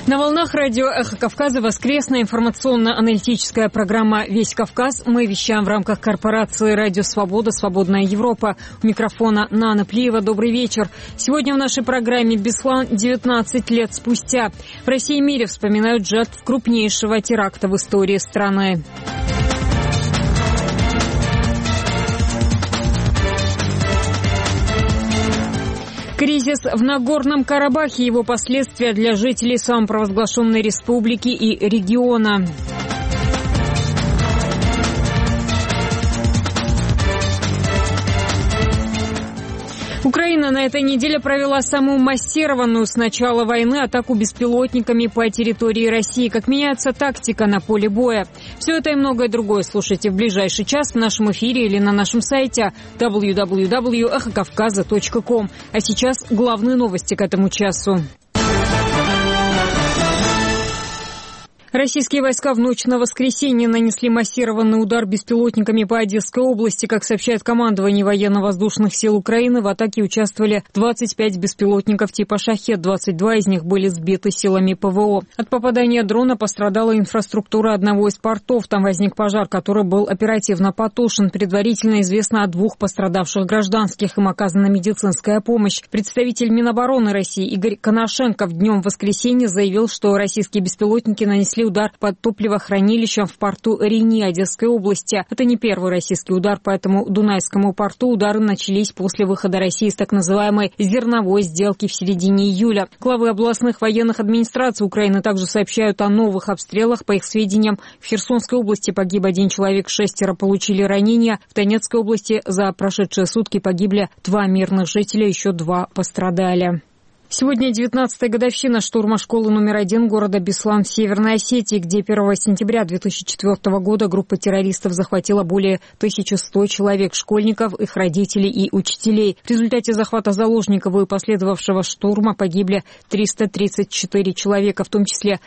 На волнах радио «Эхо Кавказа» воскресная информационно-аналитическая программа «Весь Кавказ». Мы вещаем в рамках корпорации «Радио Свобода», «Свободная Европа». У микрофона Нана Плиева. Добрый вечер. Сегодня в нашей программе Беслан 19 лет спустя. В России и мире вспоминают жертв крупнейшего теракта в истории страны. Кризис в Нагорном Карабахе, его последствия для жителей самопровозглашенной республики и региона. Украина на этой неделе провела самую массированную с начала войны атаку беспилотниками по территории России. Как меняется тактика на поле боя. Все это и многое другое слушайте в ближайший час в нашем эфире или на нашем сайте www.эхокавказа.ком. А сейчас главные новости к этому часу. Российские войска в ночь на воскресенье нанесли массированный удар беспилотниками по Одесской области. Как сообщает командование военно-воздушных сил Украины, в атаке участвовали 25 беспилотников типа «Шахед». 22 из них были сбиты силами ПВО. От попадания дрона пострадала инфраструктура одного из портов. Там возник пожар, который был оперативно потушен. Предварительно известно о 2 пострадавших гражданских. Им оказана медицинская помощь. Представитель Минобороны России Игорь Коношенков днем в воскресенье заявил, что российские беспилотники нанесли удар по топливохранилищам в порту Рени Одесской области. Это не первый российский удар по этому Дунайскому порту. Удары начались после выхода России из так называемой зерновой сделки в середине июля. Главы областных военных администраций Украины также сообщают о новых обстрелах. По их сведениям, в Херсонской области погиб 1 человек, 6 получили ранения. В Донецкой области за прошедшие сутки погибли 2 мирных жителя, еще 2 пострадали. Сегодня 19-я годовщина штурма школы номер 1 города Беслан в Северной Осетии, где 1 сентября 2004 года группа террористов захватила более 1100 человек, школьников, их родителей и учителей. В результате захвата заложников и последовавшего штурма погибли 334 человека, в том числе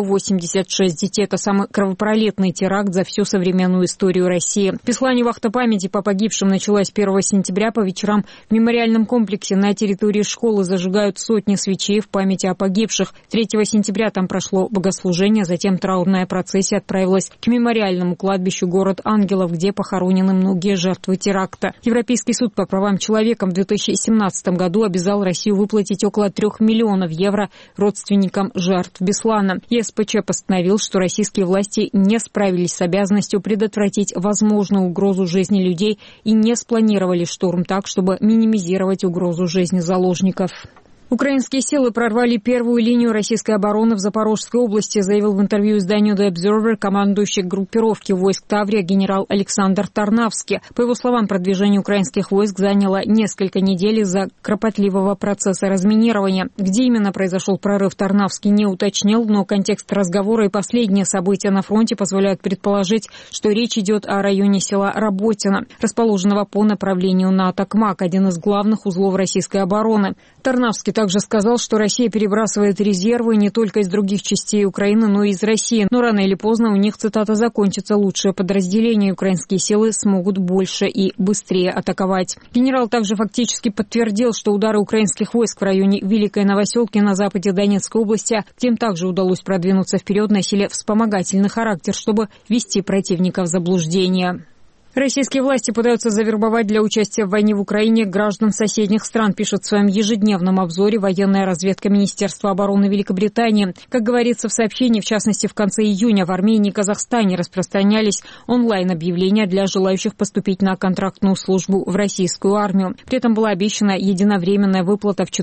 186 детей. Это самый кровопролитный теракт за всю современную историю России. В Беслане вахта памяти по погибшим началась 1 сентября. По вечерам в мемориальном комплексе на территории школы зажигают сотни свечей в памяти о погибших. 3 сентября там прошло богослужение, затем траурная процессия отправилась к мемориальному кладбищу «Город ангелов», где похоронены многие жертвы теракта. Европейский суд по правам человека в 2017 году обязал Россию выплатить около 3 миллионов евро родственникам жертв Беслана. ЕСПЧ постановил, что российские власти не справились с обязанностью предотвратить возможную угрозу жизни людей и не спланировали штурм так, чтобы минимизировать угрозу жизни заложников. Украинские силы прорвали первую линию российской обороны в Запорожской области, заявил в интервью изданию The Observer командующий группировки войск Таврия генерал Александр Тарнавский. По его словам, продвижение украинских войск заняло несколько недель из-за кропотливого процесса разминирования. Где именно произошел прорыв, Тарнавский не уточнил, но контекст разговора и последние события на фронте позволяют предположить, что речь идет о районе села Работино, расположенного по направлению на Токмак, один из главных узлов российской обороны. Тарнавский также сказал, что Россия перебрасывает резервы не только из других частей Украины, но и из России. Но рано или поздно у них, цитата, закончатся лучшие подразделения, и украинские силы смогут больше и быстрее атаковать. Генерал также фактически подтвердил, что удары украинских войск в районе Великой Новоселки на западе Донецкой области, где им также удалось продвинуться вперед, носили вспомогательный характер, чтобы ввести противника в заблуждение. Российские власти пытаются завербовать для участия в войне в Украине граждан соседних стран, пишет в своем ежедневном обзоре военная разведка Министерства обороны Великобритании. Как говорится в сообщении, в частности, в конце июня в Армении и Казахстане распространялись онлайн-объявления для желающих поступить на контрактную службу в российскую армию. При этом была обещана единовременная выплата в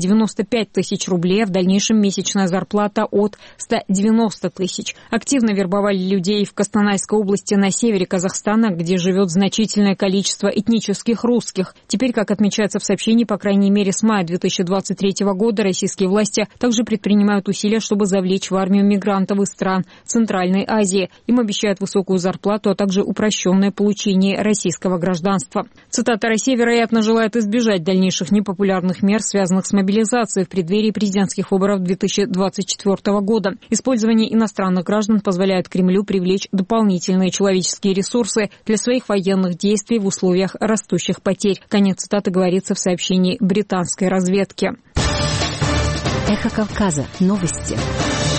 495 тысяч рублей, а в дальнейшем месячная зарплата от 190 тысяч. Активно вербовали людей в Костанайской области на севере Казахстана, где живет значительное количество этнических русских. Теперь, как отмечается в сообщении, по крайней мере с мая 2023 года российские власти также предпринимают усилия, чтобы завлечь в армию мигрантов из стран Центральной Азии. Им обещают высокую зарплату, а также упрощенное получение российского гражданства. Цитата: «Россия, вероятно, желает избежать дальнейших непопулярных мер, связанных с мобилизацией в преддверии президентских выборов 2024 года. Использование иностранных граждан позволяет Кремлю привлечь дополнительные человеческие ресурсы для своих военных действий в условиях растущих потерь». Конец цитаты говорится в сообщении британской разведки. Эхо Кавказа. Новости.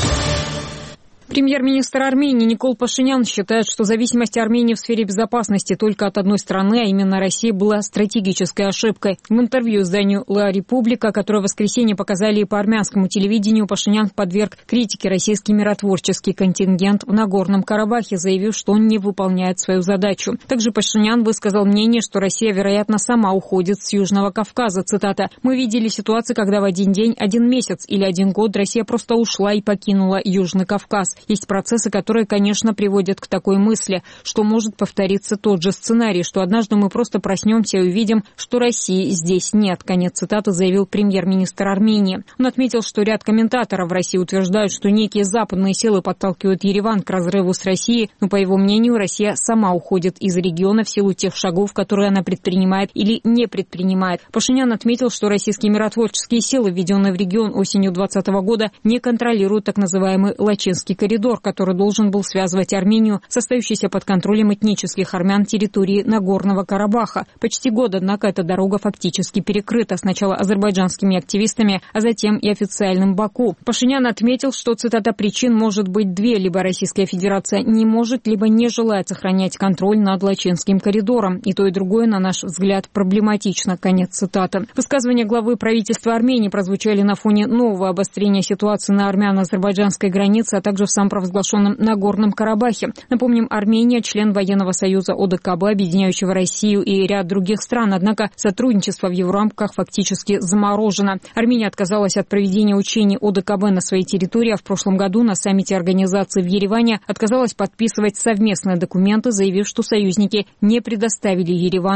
Премьер-министр Армении Никол Пашинян считает, что зависимость Армении в сфере безопасности только от одной страны, а именно России, была стратегической ошибкой. В интервью изданию «Ла Република», которое в воскресенье показали и по армянскому телевидению, Пашинян подверг критике российский миротворческий контингент в Нагорном Карабахе, заявив, что он не выполняет свою задачу. Также Пашинян высказал мнение, что Россия, вероятно, сама уходит с Южного Кавказа. Цитата: «Мы видели ситуации, когда в один день, 1 месяц или 1 год Россия просто ушла и покинула Южный Кавказ. Есть процессы, которые, конечно, приводят к такой мысли, что может повториться тот же сценарий, что однажды мы просто проснемся и увидим, что России здесь нет». Конец цитаты, заявил премьер-министр Армении. Он отметил, что ряд комментаторов в России утверждают, что некие западные силы подталкивают Ереван к разрыву с Россией, но, по его мнению, Россия сама уходит из региона в силу тех шагов, которые она предпринимает или не предпринимает. Пашинян отметил, что российские миротворческие силы, введенные в регион осенью 2020 года, не контролируют так называемый Лачинский коридор, который должен был связывать Армению с остающейся под контролем этнических армян территории Нагорного Карабаха. Почти год, однако, эта дорога фактически перекрыта сначала азербайджанскими активистами, а затем и официальным Баку. Пашинян отметил, что, цитата, «причин может быть две. Либо Российская Федерация не может, либо не желает сохранять контроль над Лачинским коридором. И то, и другое, на наш взгляд, проблематично». Конец цитаты. Высказывания главы правительства Армении прозвучали на фоне нового обострения ситуации на армяно-азербайджанской границе, а также в самопровозглашенном Нагорном Карабахе. Напомним, Армения – член военного союза ОДКБ, объединяющего Россию и ряд других стран, однако сотрудничество в его рамках фактически заморожено. Армения отказалась от проведения учений ОДКБ на своей территории, а в прошлом году на саммите организации в Ереване отказалась подписывать совместные документы, заявив, что союзники не предоставили Еревану